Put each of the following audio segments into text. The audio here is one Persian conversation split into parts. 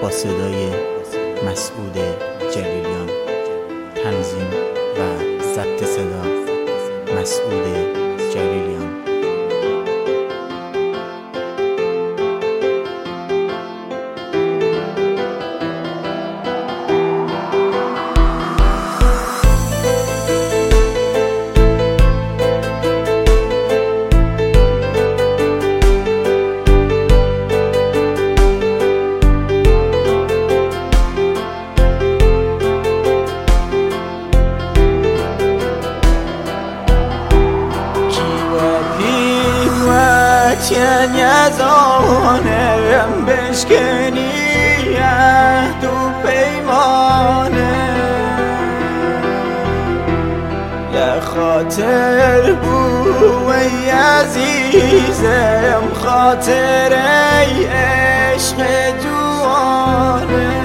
با صدای مسعود جلیلیان، تنظیم و ضبط صدا مسعود جلیلیان. چن یزانم بشکنی عهد و پیمانه، لخاطر بو ای عزیزم خاطر ای عشق جوانه،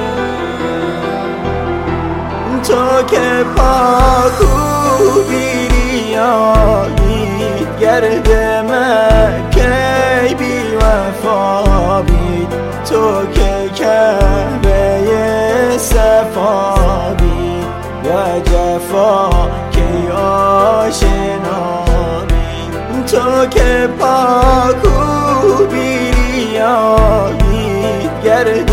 تو که پاکو بیریایی گرد مکی بی وفا بید، تو که کعبه صفا بید و جفا که آشنا بید، تو که پاکو بیریایی گرد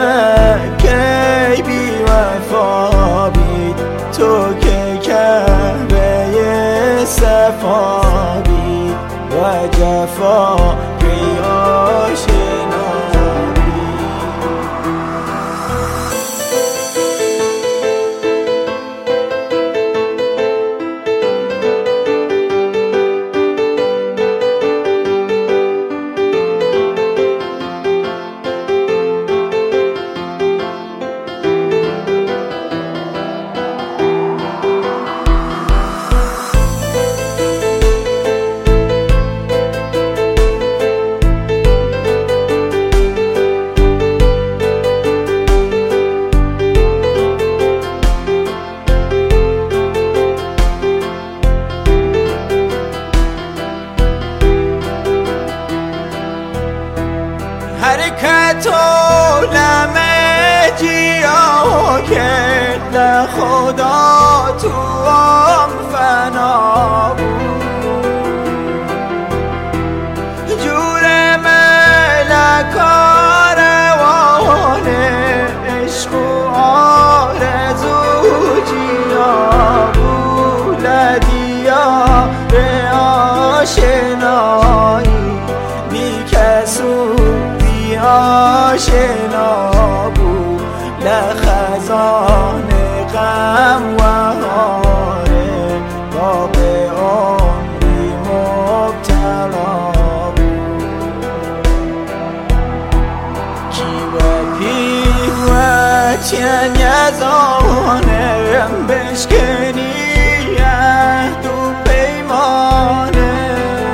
مکی بی وفا بید، تو که کعبه صفا بید و جفا که آشنا حرکت عالم جیا کرد خدا تو هم فنا بود، جور ملکا روان عشق و آرزو جیا بود، لدیار آشنایی بی کسو آشنا بود، لخزان غم و هاره باب عمری مبتلا بود، کی و پی و چن یزانم بشکنی عهد و پیمانه،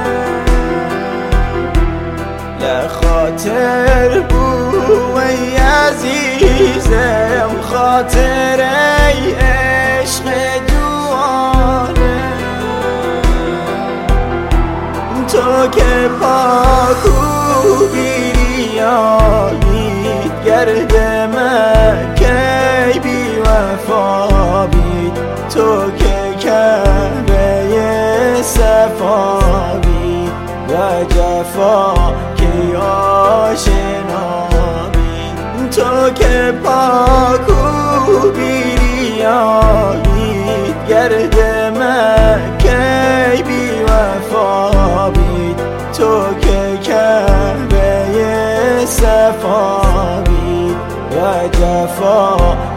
لخاطر بو ای عزیزم خاطر ای عشق جوانه، تو که پاکو بیریایی گرد مکی بی وفا بید، تو که کعبه صفا بید و جفا که آشنا بید، تو که پاکو بیریایی گرد مکی بی وفا بید، تو که کعبه صفا بید و جفا